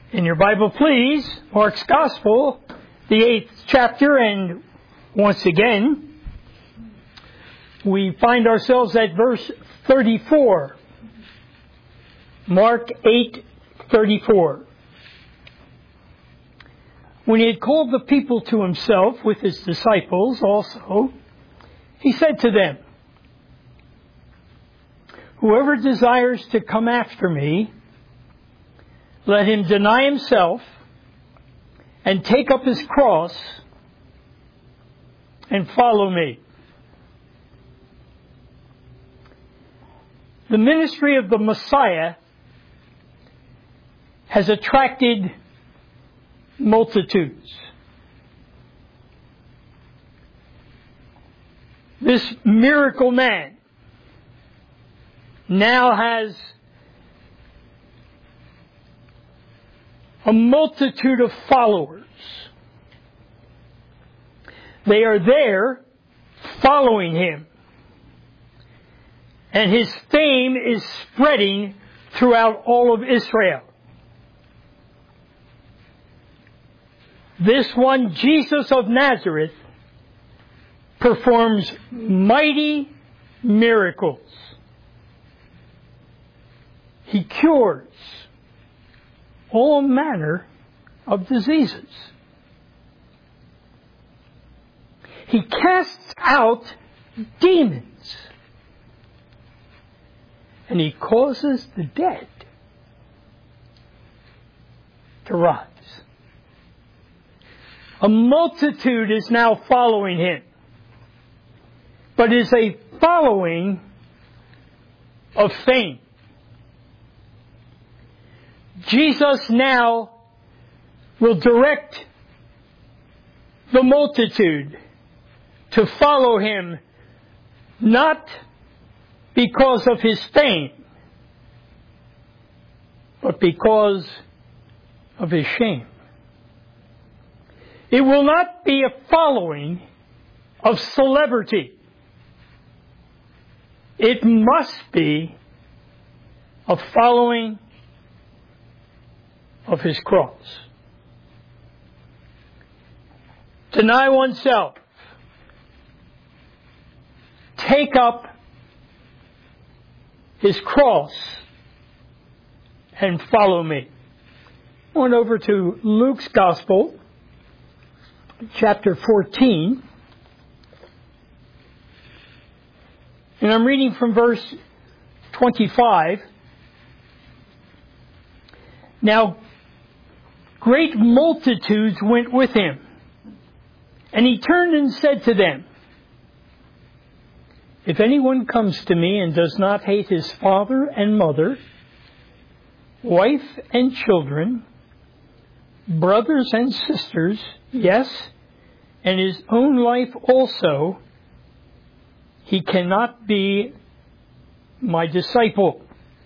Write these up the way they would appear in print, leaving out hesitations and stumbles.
In your Bible, please, Mark's Gospel, the 8th chapter, and once again, we find ourselves at verse 34. Mark 8:34. When he had called the people to himself with his disciples also, he said to them, "Whoever desires to come after me, let him deny himself and take up his cross and follow me." The ministry of the Messiah has attracted multitudes. This miracle man now has a multitude of followers. They are there following him. And his fame is spreading throughout all of Israel. This one, Jesus of Nazareth, performs mighty miracles. He cures all manner of diseases. He casts out demons. And he causes the dead to rise. A multitude is now following him, but is a following of fame. Jesus now will direct the multitude to follow him, not because of his fame, but because of his shame. It will not be a following of celebrity. It must be a following of his cross. Deny oneself. Take up his cross and follow me. On over to Luke's Gospel, chapter 14. And I'm reading from verse 25. Now, great multitudes went with him. And he turned and said to them, "If anyone comes to me and does not hate his father and mother, wife and children, brothers and sisters, yes, and his own life also, he cannot be my disciple."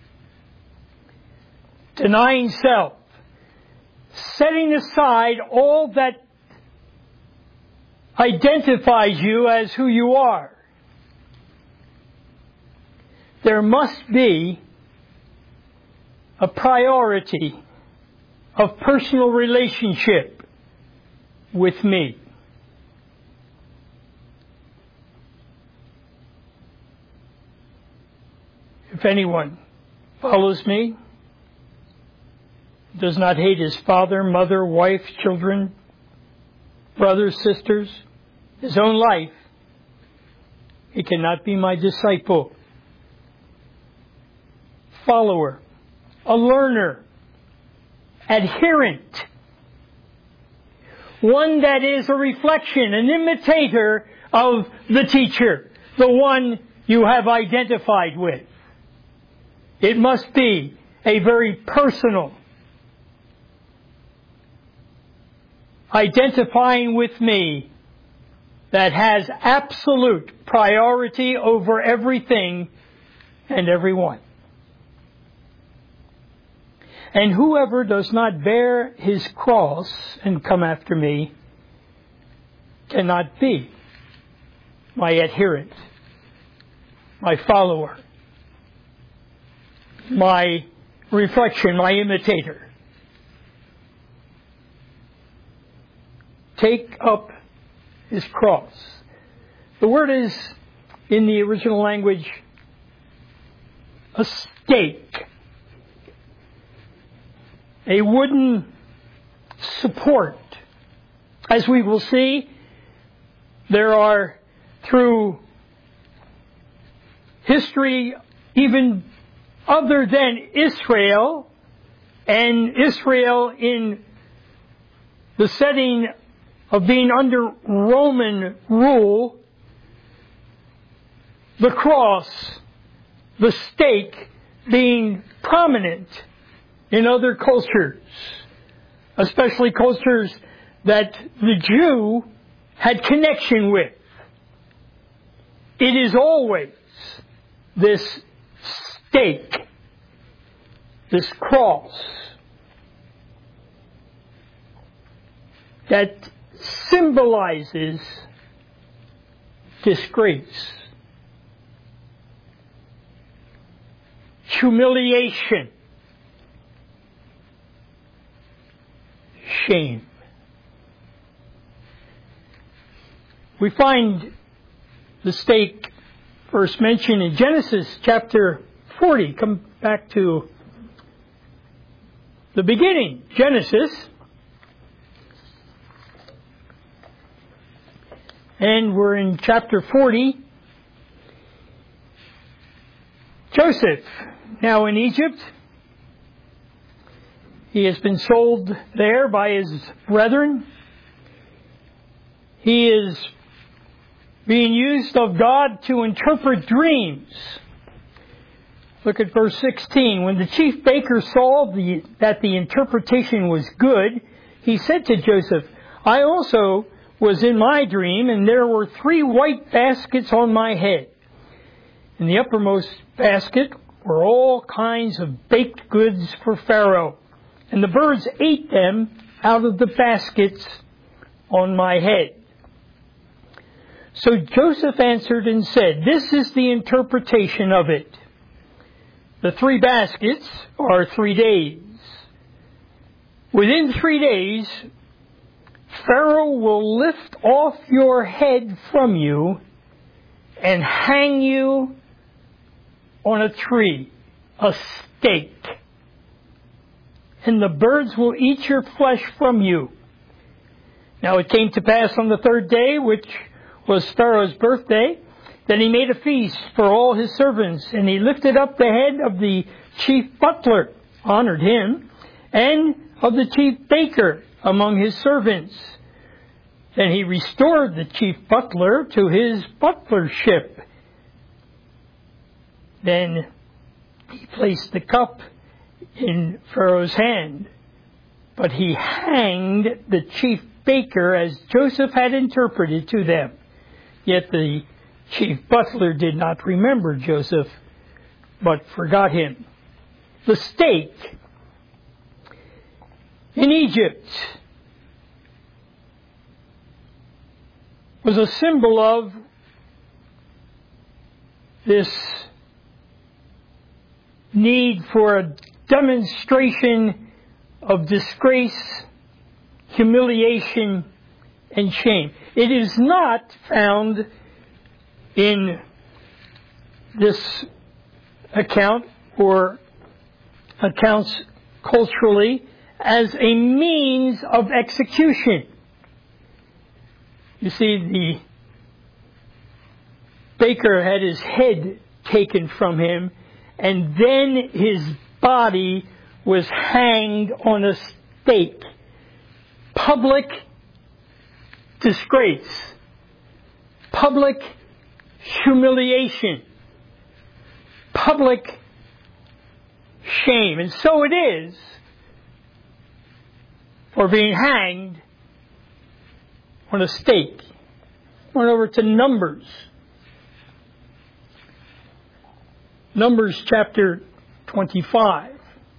Denying self, setting aside all that identifies you as who you are. There must be a priority of personal relationship with me. If anyone follows me, does not hate his father, mother, wife, children, brothers, sisters, his own life, he cannot be my disciple. Follower, a learner, adherent, one that is a reflection, an imitator of the teacher, the one you have identified with. It must be a very personal identifying with me that has absolute priority over everything and everyone. And whoever does not bear his cross and come after me cannot be my adherent, my follower, my reflection, my imitator. take up his cross. The word is, in the original language, a stake. A wooden support. As we will see, there are, through history even other than Israel, and Israel in the setting of being under Roman rule, the cross, the stake, being prominent in other cultures, especially cultures that the Jew had connection with. It is always this stake, this cross, that symbolizes disgrace, humiliation, shame. We find the stake first mentioned in Genesis chapter 40. Come back to the beginning, Genesis. And we're in chapter 40. Joseph, now in Egypt. He has been sold there by his brethren. He is being used of God to interpret dreams. Look at verse 16. When the chief baker saw that the interpretation was good, he said to Joseph, I also was in my dream, and there were 3 white baskets on my head. In the uppermost basket were all kinds of baked goods for Pharaoh, and the birds ate them out of the baskets on my head. So Joseph answered and said, this is the interpretation of it. The 3 baskets are 3 days. Within 3 days, Pharaoh will lift off your head from you and hang you on a tree, a stake. And the birds will eat your flesh from you. Now it came to pass on the 3rd day, which was Pharaoh's birthday, that he made a feast for all his servants, and he lifted up the head of the chief butler, honored him, and of the chief baker among his servants. Then he restored the chief butler to his butlership. Then he placed the cup in Pharaoh's hand, but he hanged the chief baker as Joseph had interpreted to them. Yet the chief butler did not remember Joseph, but forgot him. The stake in Egypt was a symbol of this need for a demonstration of disgrace, humiliation, and shame. It is not found in this account or accounts culturally as a means of execution. You see, the baker had his head taken from him, and then his body was hanged on a stake. Public disgrace. Public humiliation. Public shame. And so it is for being hanged on a stake. Went over to Numbers. Numbers chapter 25.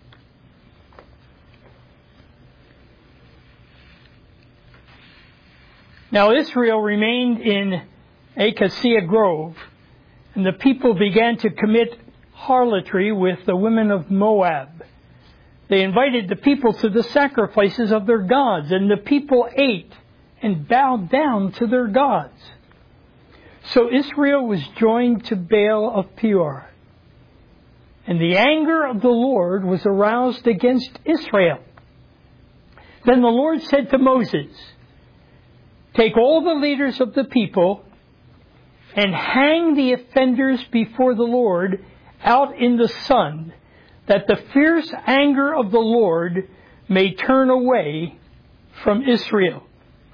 Now Israel remained in Acacia Grove, and the people began to commit harlotry with the women of Moab. They invited the people to the sacrifices of their gods, and the people ate and bowed down to their gods. So Israel was joined to Baal of Peor. And the anger of the Lord was aroused against Israel. Then the Lord said to Moses, "Take all the leaders of the people and hang the offenders before the Lord out in the sun, that the fierce anger of the Lord may turn away from Israel."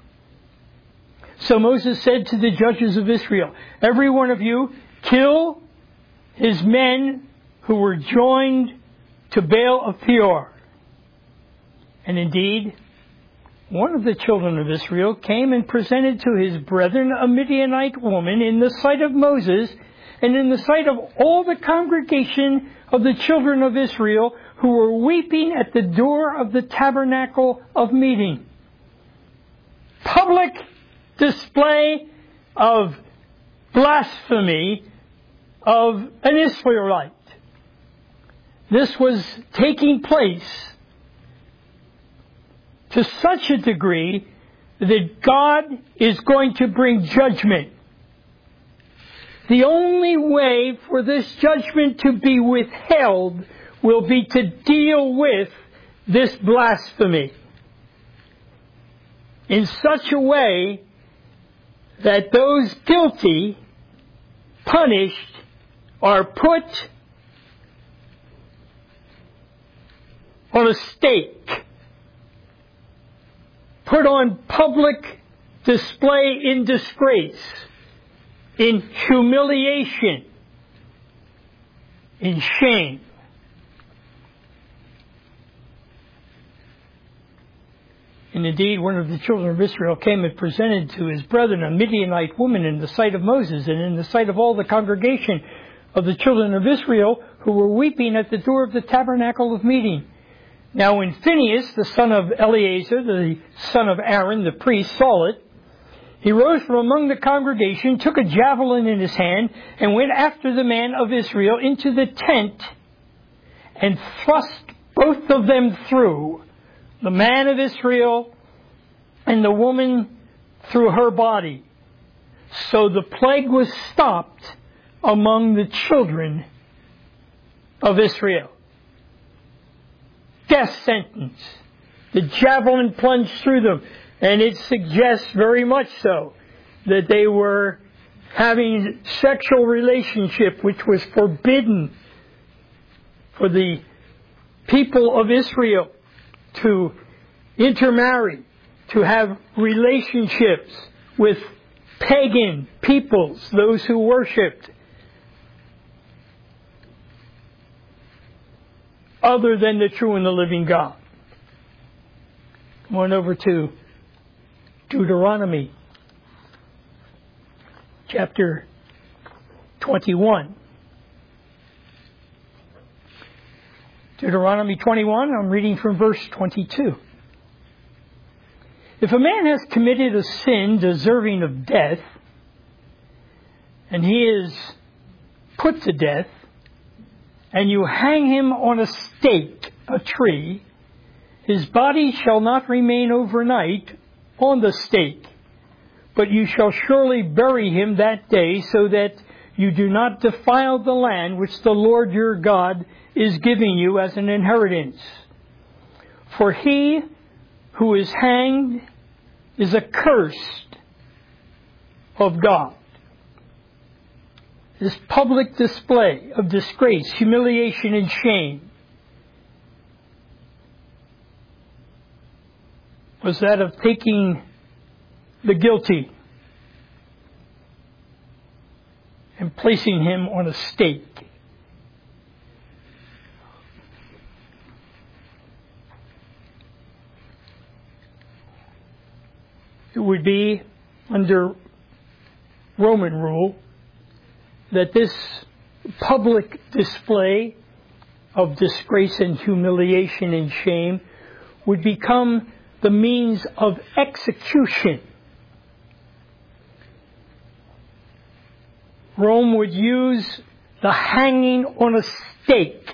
So Moses said to the judges of Israel, "Every one of you kill his men who were joined to Baal of Peor." And indeed, one of the children of Israel came and presented to his brethren a Midianite woman in the sight of Moses and in the sight of all the congregation of the children of Israel, who were weeping at the door of the tabernacle of meeting. Public display of blasphemy of an Israelite. This was taking place to such a degree that God is going to bring judgment. The only way for this judgment to be withheld will be to deal with this blasphemy in such a way that those guilty, punished, are put on a stake, put on public display in disgrace, in humiliation, in shame. And indeed, one of the children of Israel came and presented to his brethren a Midianite woman in the sight of Moses and in the sight of all the congregation of the children of Israel, who were weeping at the door of the tabernacle of meeting. Now when Phinehas, the son of Eleazar, the son of Aaron, the priest, saw it, he rose from among the congregation, took a javelin in his hand, and went after the man of Israel into the tent, and thrust both of them through, the man of Israel and the woman through her body. So the plague was stopped among the children of Israel. Death sentence. The javelin plunged through them. And it suggests very much so that they were having sexual relationship, which was forbidden for the people of Israel to intermarry, to have relationships with pagan peoples, those who worshipped other than the true and the living God. Come on over to Deuteronomy chapter 21. Deuteronomy 21, I'm reading from verse 22. If a man has committed a sin deserving of death, and he is put to death, and you hang him on a stake, a tree, his body shall not remain overnight on the stake, but you shall surely bury him that day, so that you do not defile the land which the Lord your God is giving you as an inheritance. For he who is hanged is accursed of God. This public display of disgrace, humiliation, and shame was that of taking the guilty and placing him on a stake. It would be under Roman rule that this public display of disgrace and humiliation and shame would become the means of execution. Rome would use the hanging on a stake,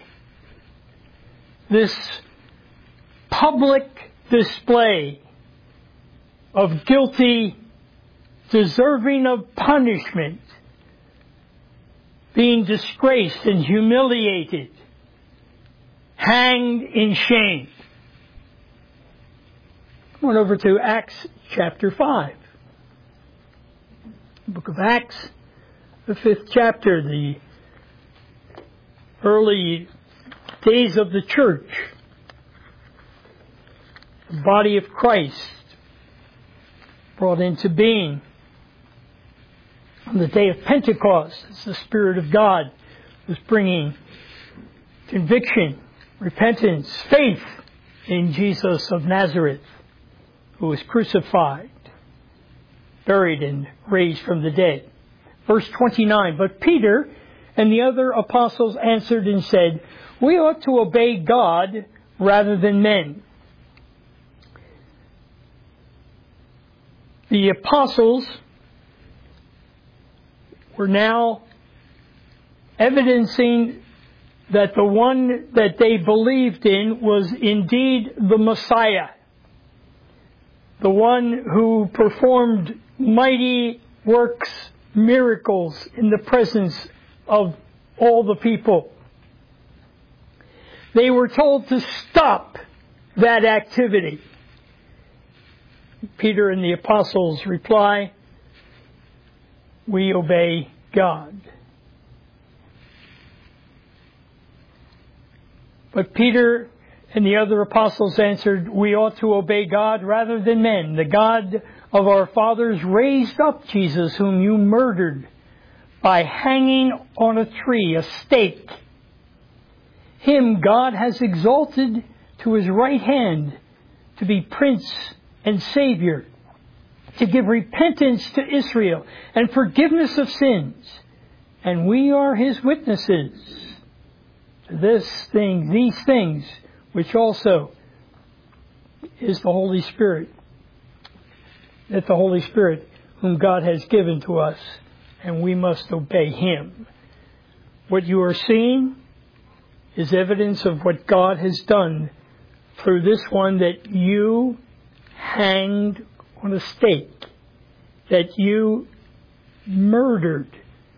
this public display of guilty, deserving of punishment, being disgraced and humiliated, hanged in shame. Come on over to Acts chapter 5. The book of Acts, the 5th chapter, the early days of the church, the body of Christ brought into being on the day of Pentecost, as the Spirit of God was bringing conviction, repentance, faith in Jesus of Nazareth, who was crucified, buried, and raised from the dead. Verse 29, but Peter and the other apostles answered and said, we ought to obey God rather than men. The apostles were now evidencing that the one that they believed in was indeed the Messiah, the one who performed mighty works, miracles in the presence of all the people. They were told to stop that activity. Peter and the apostles reply, we obey God. But Peter and the other apostles answered, we ought to obey God rather than men. The God of our fathers raised up Jesus, whom you murdered by hanging on a tree, a stake. Him God has exalted to his right hand to be Prince and Savior, to give repentance to Israel and forgiveness of sins. And we are his witnesses to these things, which also is the Holy Spirit, that the Holy Spirit whom God has given to us, and we must obey him. What you are seeing is evidence of what God has done through this one that you hanged on a stake, that you murdered.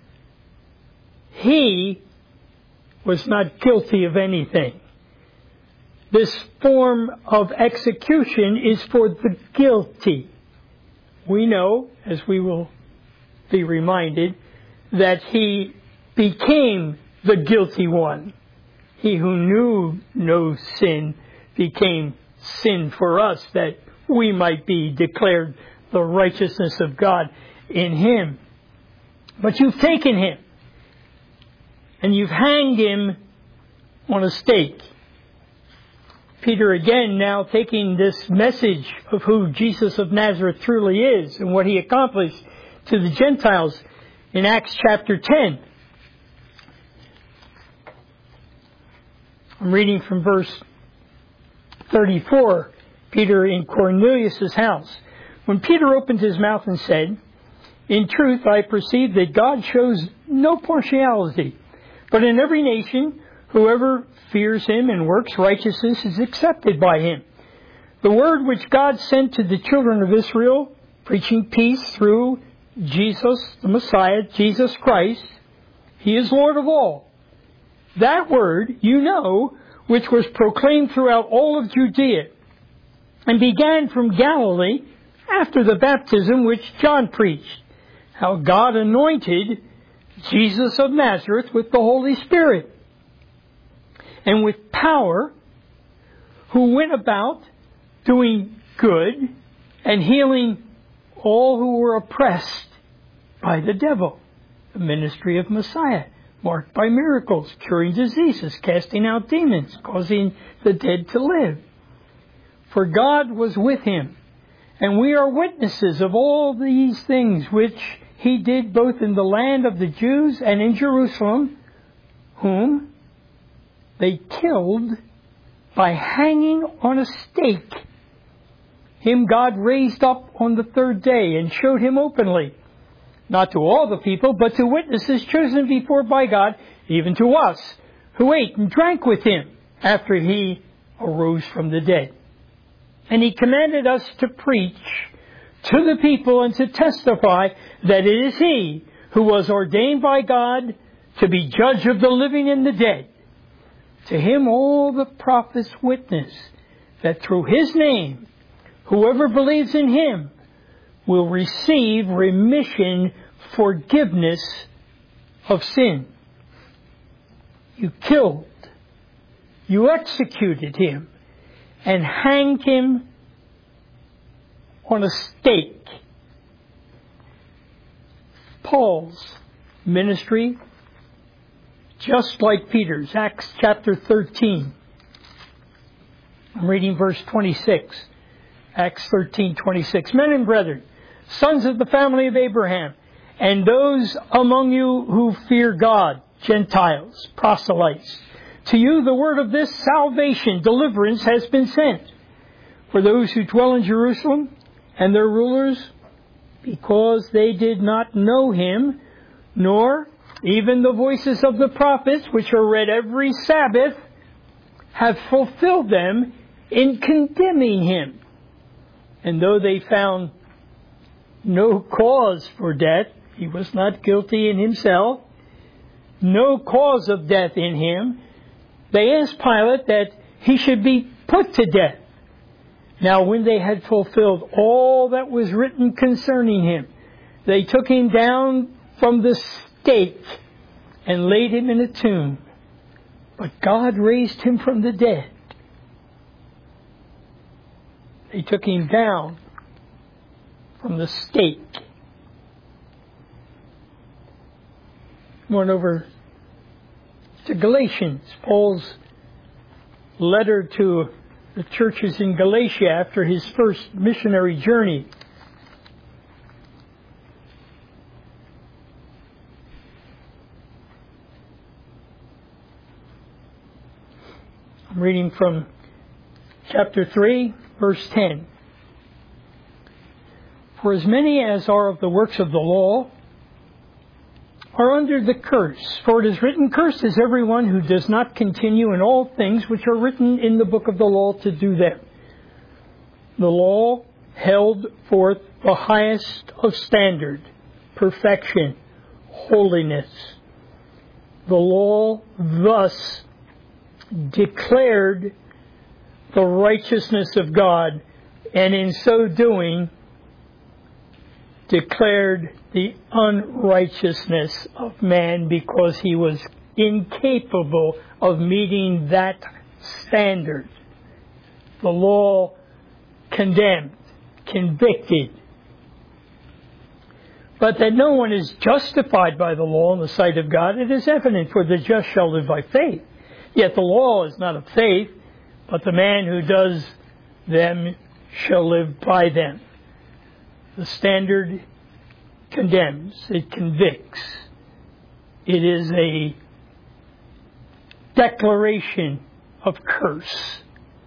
He was not guilty of anything. This form of execution is for the guilty. We know, as we will be reminded, that he became the guilty one. He who knew no sin became sin for us, that we might be declared the righteousness of God in him. But you've taken him, and you've hanged him on a stake. Peter again now taking this message of who Jesus of Nazareth truly is and what he accomplished to the Gentiles in Acts chapter 10. I'm reading from verse 34. Peter in Cornelius' house. When Peter opened his mouth and said, in truth, I perceive that God shows no partiality, but in every nation, whoever fears him and works righteousness is accepted by him. The word which God sent to the children of Israel, preaching peace through Jesus, the Messiah, Jesus Christ, he is Lord of all. That word, you know, which was proclaimed throughout all of Judea, and began from Galilee after the baptism which John preached, how God anointed Jesus of Nazareth with the Holy Spirit and with power, who went about doing good and healing all who were oppressed by the devil. The ministry of Messiah, marked by miracles, curing diseases, casting out demons, causing the dead to live. For God was with him, and we are witnesses of all these things which he did both in the land of the Jews and in Jerusalem, whom they killed by hanging on a stake. Him God raised up on the third day and showed him openly, not to all the people, but to witnesses chosen before by God, even to us, who ate and drank with him after he arose from the dead. And he commanded us to preach to the people and to testify that it is he who was ordained by God to be judge of the living and the dead. To him all the prophets witness that through his name, whoever believes in him will receive remission, forgiveness of sin. You killed, you executed him, and hanged him on a stake. Paul's ministry, just like Peter's, Acts chapter 13. I'm reading verse 26. Acts 13:26. Men and brethren, sons of the family of Abraham, and those among you who fear God, Gentiles, proselytes, to you the word of this salvation, deliverance, has been sent. For those who dwell in Jerusalem and their rulers, because they did not know him, nor even the voices of the prophets, which are read every Sabbath, have fulfilled them in condemning him. And though they found no cause for death, he was not guilty in himself, no cause of death in him, they asked Pilate that he should be put to death. Now when they had fulfilled all that was written concerning him, they took him down from the stake and laid him in a tomb. But God raised him from the dead. They took him down from the stake. Went over to Galatians, Paul's letter to the churches in Galatia after his first missionary journey. I'm reading from chapter 3, verse 10. For as many as are of the works of the law are under the curse. For it is written, cursed is everyone who does not continue in all things which are written in the book of the law to do them. The law held forth the highest of standard, perfection, holiness. The law thus declared the righteousness of God, and in so doing declared the unrighteousness of man, because he was incapable of meeting that standard. The law condemned, convicted. But that no one is justified by the law in the sight of God, it is evident, for the just shall live by faith. Yet the law is not of faith, but the man who does them shall live by them. The standard condemns, it convicts. It is a declaration of curse.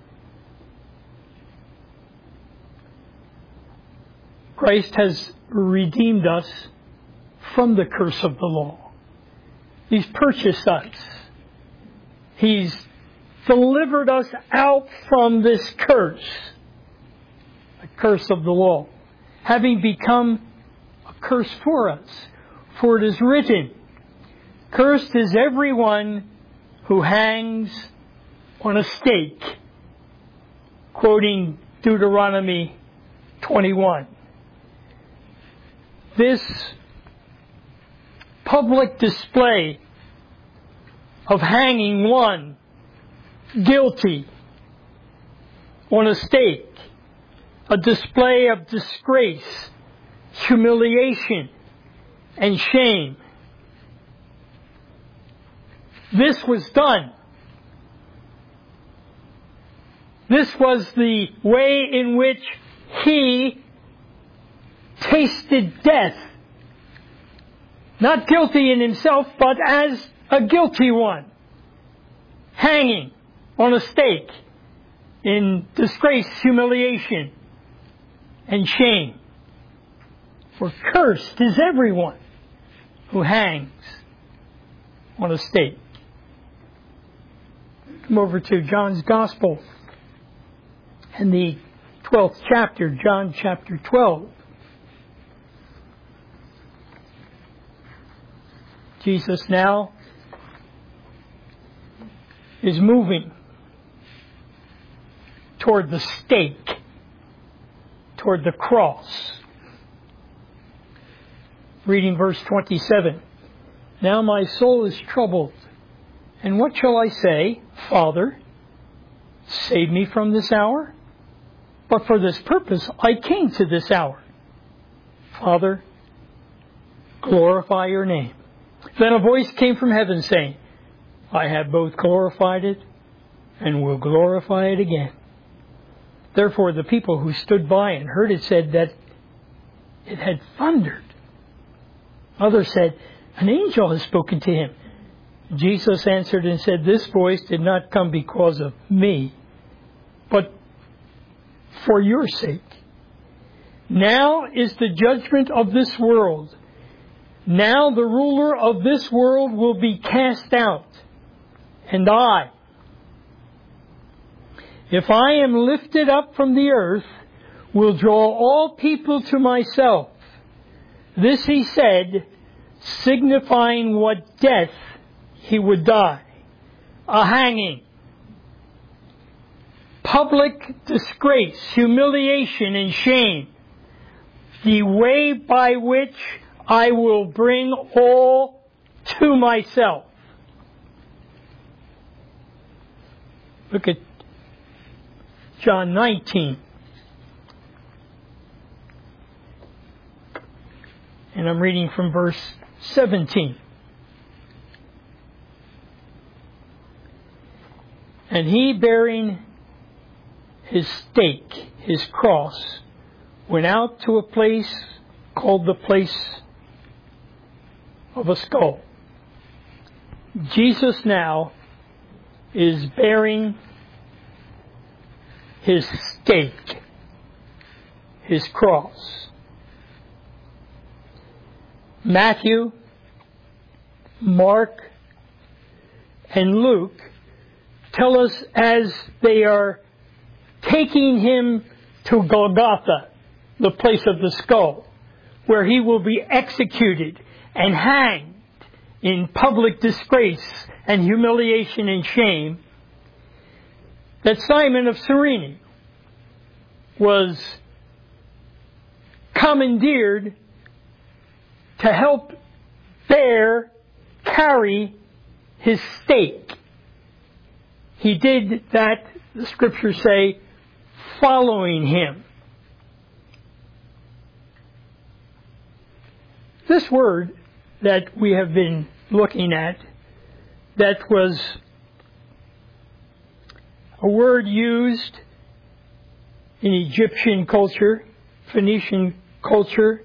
Christ has redeemed us from the curse of the law. He's purchased us. He's delivered us out from this curse, the curse of the law, having become a curse for us. For it is written, cursed is everyone who hangs on a stake, quoting Deuteronomy 21. This public display of hanging one guilty on a stake, a display of disgrace, humiliation, and shame. This was done. This was the way in which he tasted death. Not guilty in himself, but as a guilty one. Hanging on a stake in disgrace, humiliation, and shame. For cursed is everyone who hangs on a stake. Come over to John's Gospel in the 12th chapter, John chapter 12. Jesus now is moving toward the stake, toward the cross. Reading verse 27. Now my soul is troubled, and what shall I say? Father, save me from this hour? But for this purpose I came to this hour. Father, glorify your name. Then a voice came from heaven saying, I have both glorified it and will glorify it again. Therefore the people who stood by and heard it said that it had thundered. Others said, an angel has spoken to him. Jesus answered and said, this voice did not come because of me, but for your sake. Now is the judgment of this world. Now the ruler of this world will be cast out. And I, if I am lifted up from the earth, will draw all people to myself. This he said, signifying what death he would die. A hanging. Public disgrace, humiliation, and shame. The way by which I will bring all to myself. Look at John 19. And I'm reading from verse 17. And he, bearing his stake, his cross, went out to a place called the place of a skull. Jesus now is bearing his stake, his cross. Matthew, Mark, and Luke tell us as they are taking him to Golgotha, the place of the skull, where he will be executed and hanged in public disgrace and humiliation and shame, that Simon of Cyrene was commandeered to help carry his stake. He did that, the scriptures say, following him. This word that we have been looking at, that was a word used in Egyptian culture, Phoenician culture,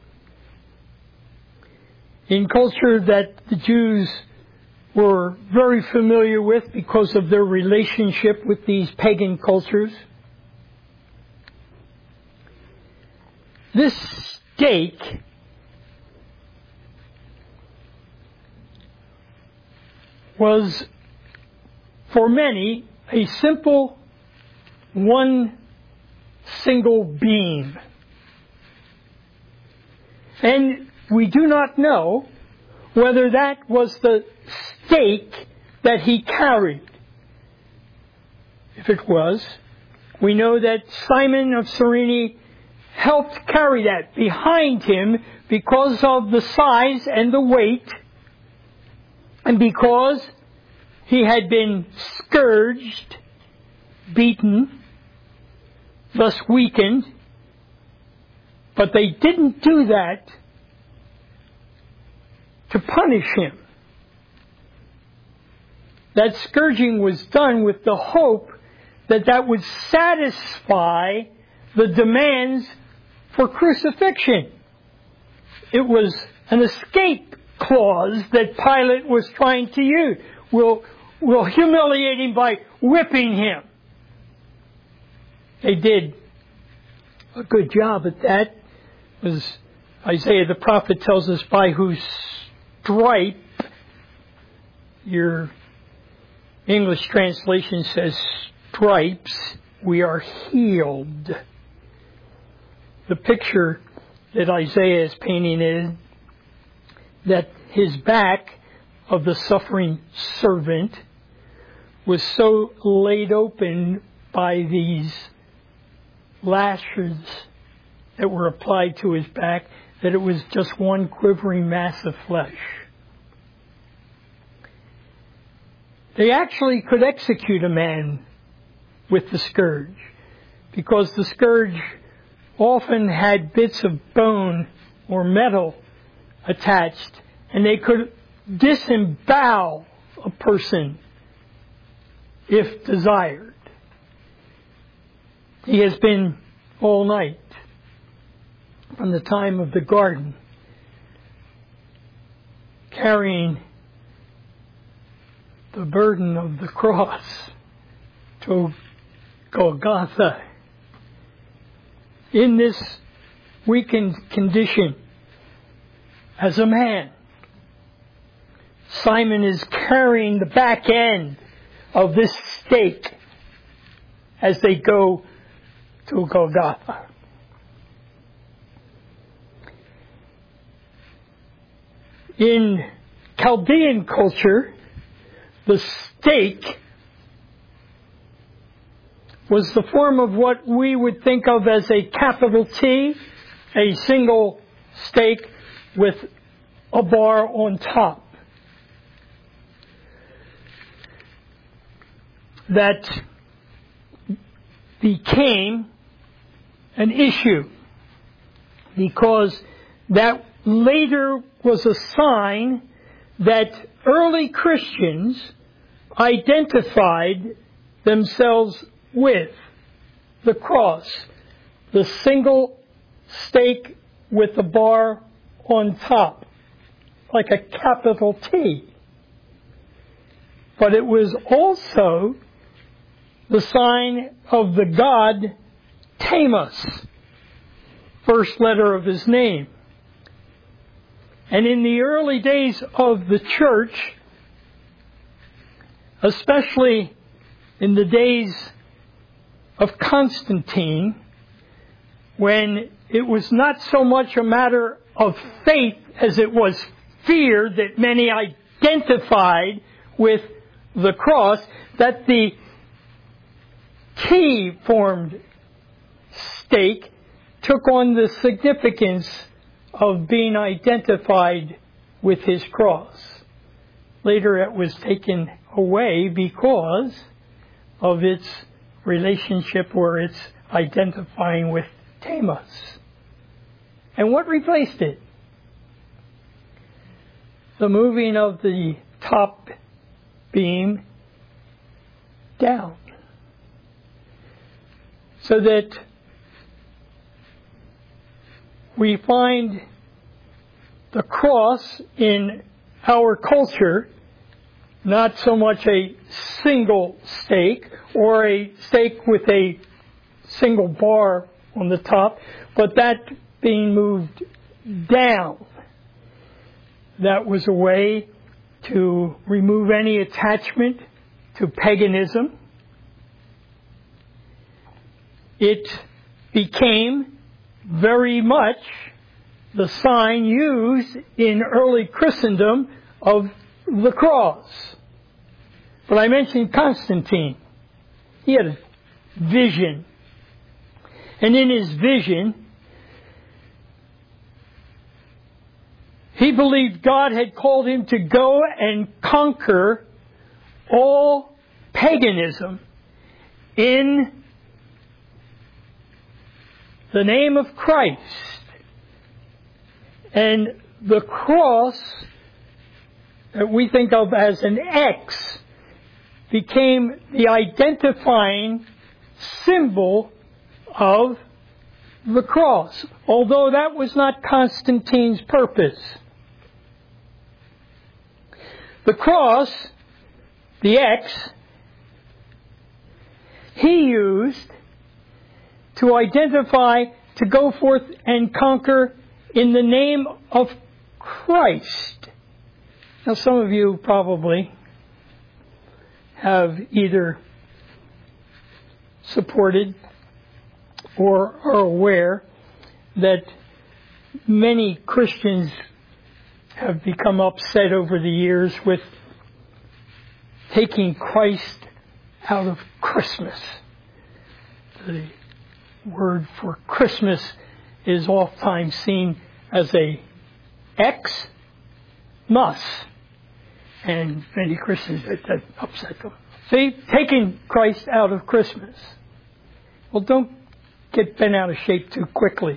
in culture that the Jews were very familiar with because of their relationship with these pagan cultures. This stake was, for many, a simple one single beam. And we do not know whether that was the stake that he carried. If it was, we know that Simon of Cyrene helped carry that behind him because of the size and the weight, and because he had been scourged, beaten, thus weakened. But they didn't do that to punish him. That scourging was done with the hope that that would satisfy the demands for crucifixion. It was an escape clause that Pilate was trying to use. We'll humiliate him by whipping him. They did a good job at that. As Isaiah the prophet tells us, by whose stripe, your English translation says stripes, we are healed. The picture that Isaiah is painting is that his back of the suffering servant was so laid open by these lashes that were applied to his back that it was just one quivering mass of flesh. They actually could execute a man with the scourge, because the scourge often had bits of bone or metal attached, and they could disembowel a person if desired. He has been all night, from the time of the garden, carrying the burden of the cross to Golgotha. In this weakened condition, as a man, Simon is carrying the back end of this stake as they go to Golgotha. In Chaldean culture, the stake was the form of what we would think of as a capital T, a single stake with a bar on top. That became an issue because that later was a sign that early Christians identified themselves with the cross, the single stake with the bar on top, like a capital T. But it was also the sign of the god Tamus, first letter of his name. And in the early days of the church, especially in the days of Constantine, when it was not so much a matter of faith as it was fear that many identified with the cross, that the T-formed stake took on the significance of being identified with his cross. Later it was taken away because of its relationship or its identifying with Tamus. And what replaced it? The moving of the top beam down, so that we find the cross in our culture not so much a single stake or a stake with a single bar on the top, but that being moved down. That was a way to remove any attachment to paganism. It became very much the sign used in early Christendom of the cross. But I mentioned Constantine. He had a vision. And in his vision, he believed God had called him to go and conquer all paganism in the name of Christ. And the cross that we think of as an X became the identifying symbol of the cross, although that was not Constantine's purpose. The cross, the X, he used to identify, to go forth and conquer in the name of Christ. Now, some of you probably have either supported or are aware that many Christians have become upset over the years with taking Christ out of Christmas. The word for Christmas is oftentimes seen as a Xmas. And many Christians, that upset them. See, taking Christ out of Christmas. Well, don't get bent out of shape too quickly.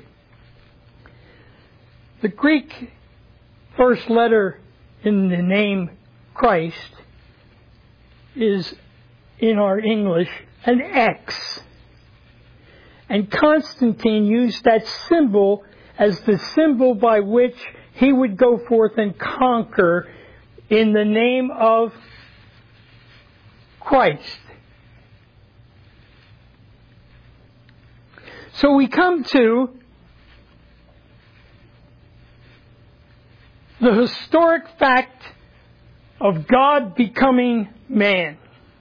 The Greek first letter in the name Christ is, in our English, an X. And Constantine used that symbol as the symbol by which he would go forth and conquer in the name of Christ. So we come to the historic fact of God becoming man,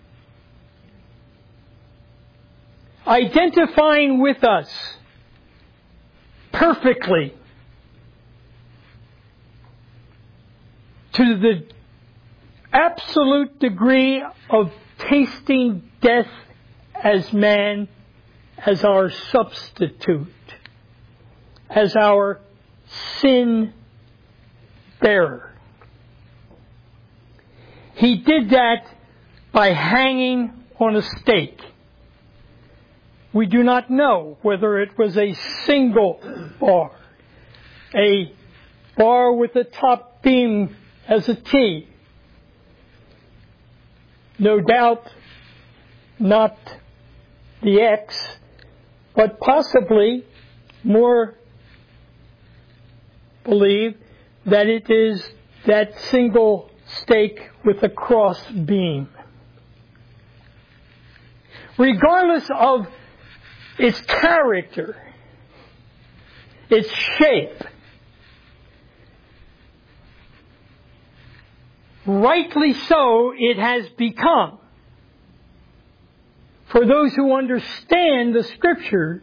identifying with us perfectly to the absolute degree of tasting death as man, as our substitute, as our sin bearer. He did that by hanging on a stake. We do not know whether it was a single bar, a bar with a top beam as a T. No doubt not the X, but possibly more believe that it is that single stake with a cross beam. Regardless of its character, its shape, rightly so it has become, for those who understand the Scriptures,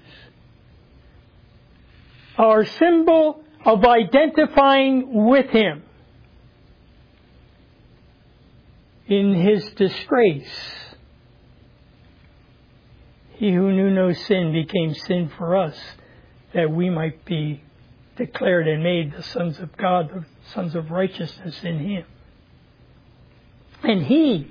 our symbol of identifying with Him in His disgrace. He who knew no sin became sin for us, that we might be declared and made the sons of God, the sons of righteousness in Him. And He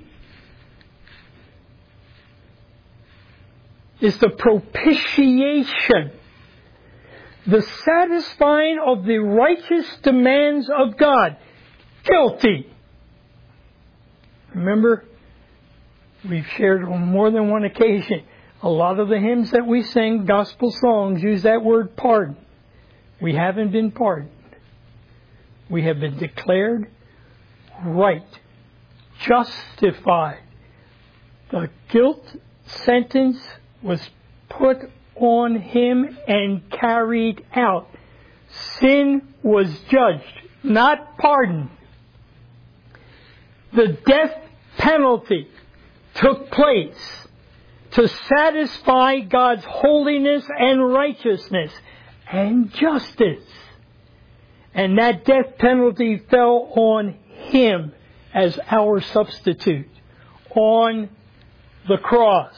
is the propitiation, the satisfying of the righteous demands of God. Guilty. Remember, we've shared on more than one occasion, a lot of the hymns that we sing, gospel songs, use that word pardon. We haven't been pardoned. We have been declared right, justified. The guilt sentence was put on Him and carried out. Sin was judged, not pardoned. The death penalty took place to satisfy God's holiness and righteousness and justice. And that death penalty fell on Him as our substitute on the cross,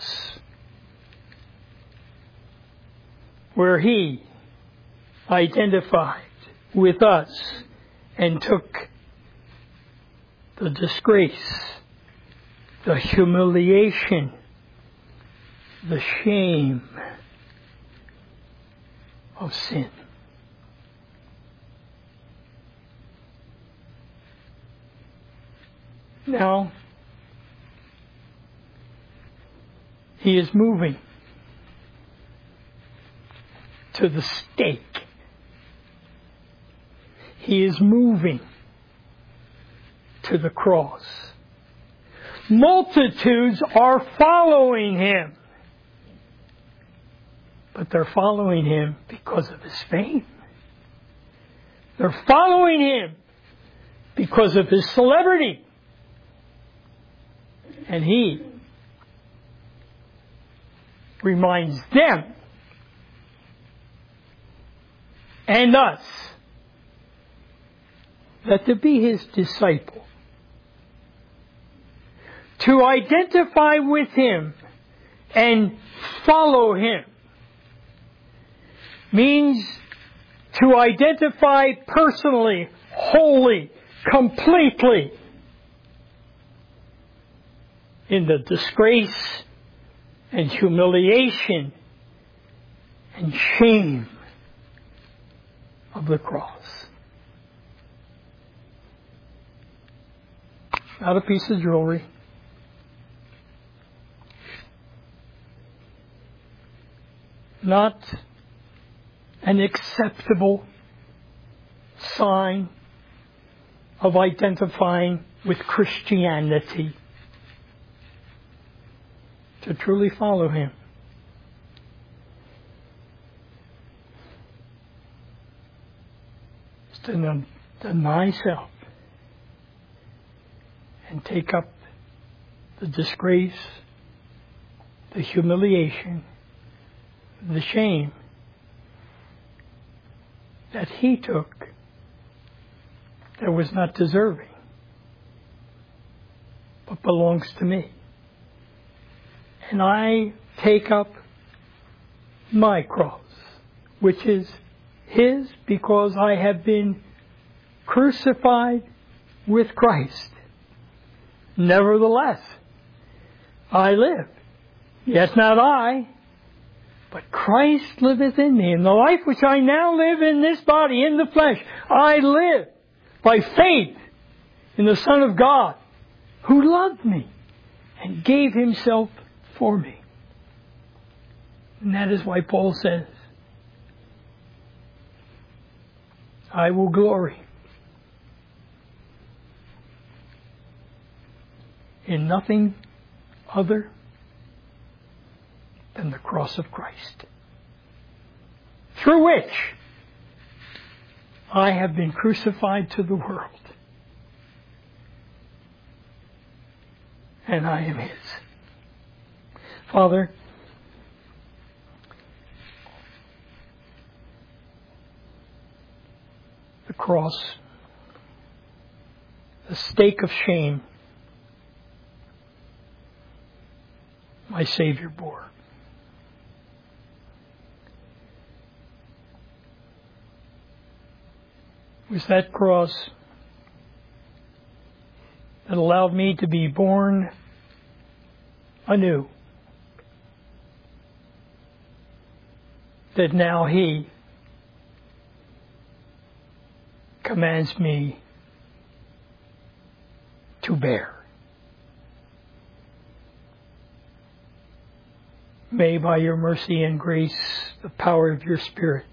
where He identified with us and took the disgrace, the humiliation, the shame of sin. Now, He is moving to the stake. He is moving to the cross. Multitudes are following Him. But they're following Him because of His fame. They're following Him because of His celebrity. And He reminds them and us that to be His disciple, to identify with Him and follow Him, means to identify personally, wholly, completely in the disgrace and humiliation and shame of the cross. Not a piece of jewelry. Not an acceptable sign of identifying with Christianity. To truly follow Him. Is to deny self and take up the disgrace, the humiliation, the shame that He took that was not deserving, but belongs to me. And I take up my cross, which is His, because I have been crucified with Christ. Nevertheless, I live. Yet not I, but Christ liveth in me. And the life which I now live in this body, in the flesh, I live by faith in the Son of God, who loved me and gave Himself for me. And that is why Paul says, I will glory in nothing other than the cross of Christ, through which I have been crucified to the world, and I am His. Father, the cross, the stake of shame, my Savior bore. It was that cross that allowed me to be born anew. That now He commands me to bear. May by Your mercy and grace, the power of Your Spirit,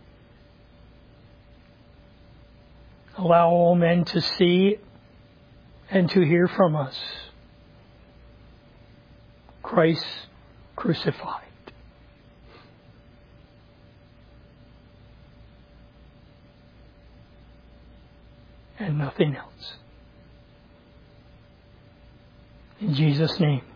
allow all men to see and to hear from us Christ crucified. And nothing else. In Jesus' name.